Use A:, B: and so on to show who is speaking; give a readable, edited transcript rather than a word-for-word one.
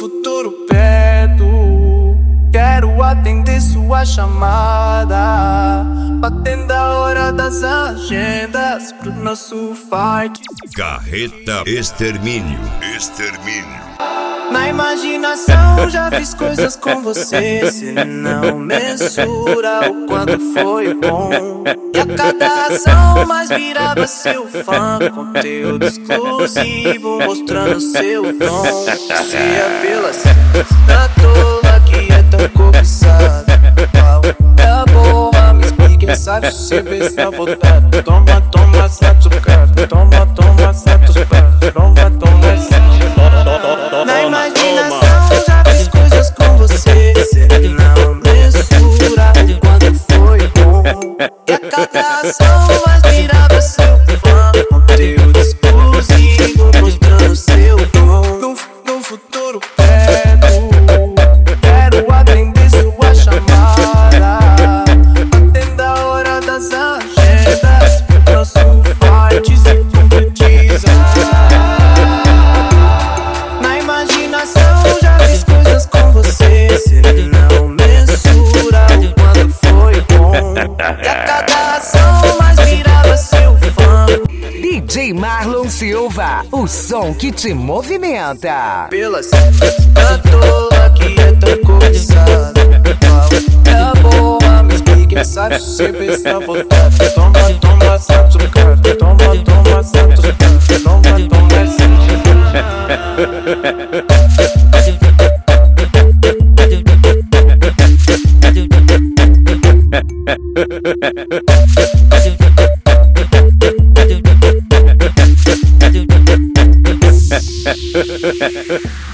A: futuro perto, quero atender sua chamada, batendo a hora das agendas pro nosso fight.
B: Carreta Extermínio.
A: Na imaginação já fiz coisas com você, cê não mensura o quanto foi bom. E a cada ação mais virava seu fã, conteúdo exclusivo mostrando seu dom. Se apela na tola que é tão cobiçada, qual é a boa? Me explique, sabe se pensa voltado. Toma, toma, satucada, toma, toma, satucada, toma, toma, satucada. Na imaginação já fiz coisas com você, cê não mensura o quanto foi bom. E a cada ação mais virava seu fã, conteúdo exclusivo mostrando seu dom. No futuro perto, quero atender sua chamada, atenda a hora das agendas, nosso fight se concretiza. Na imaginação já fiz coisas com você, cê não mensura o quanto foi bom. E a cada ação mais virava seu fã.
C: DJ Marlon Silva, o som que te movimenta.
A: Pelas da tola que é tão cobiçada, qual é a boa? Me explique, sabe se pensa voltado. Toma, toma, satucada, toma, toma, satucada, toma, toma, satucada.